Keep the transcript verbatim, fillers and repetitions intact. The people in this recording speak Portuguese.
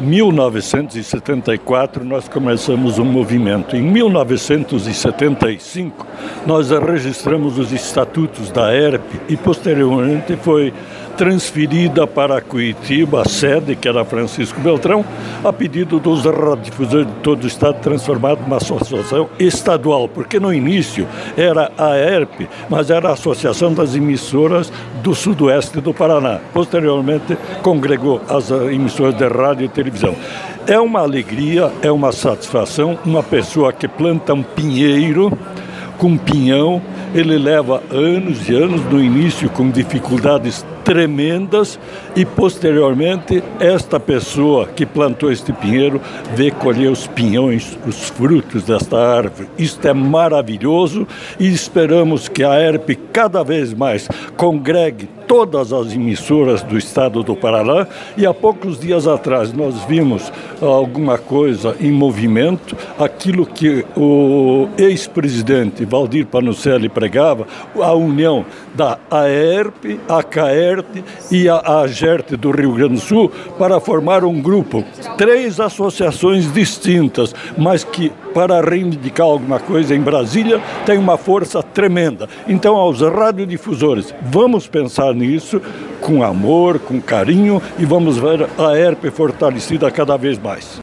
mil novecentos e setenta e quatro nós começamos um movimento. Em mil novecentos e setenta e cinco nós registramos os estatutos da E R P e posteriormente foi transferida para Curitiba, a sede, que era Francisco Beltrão, a pedido dos radiodifusores de todo o estado, transformado numa associação estadual, porque no início era a E R P, mas era a Associação das Emissoras do Sudoeste do Paraná. Posteriormente, congregou as emissoras de rádio e televisão. É uma alegria, é uma satisfação, uma pessoa que planta um pinheiro com pinhão, ele leva anos e anos, no início com dificuldades tremendas, e posteriormente esta pessoa que plantou este pinheiro vê colher os pinhões, os frutos desta árvore. Isto é maravilhoso e esperamos que a E R P cada vez mais congregue todas as emissoras do estado do Paraná, e há poucos dias atrás nós vimos alguma coisa em movimento, aquilo que o ex-presidente Valdir Panucelli pregava, a união da A E R P, a CAERT e a AGERT do Rio Grande do Sul para formar um grupo, três associações distintas, mas que para reivindicar alguma coisa em Brasília tem uma força tremenda. Então, aos radiodifusores, vamos pensar nisso com amor, com carinho, e vamos ver a E R P fortalecida cada vez mais.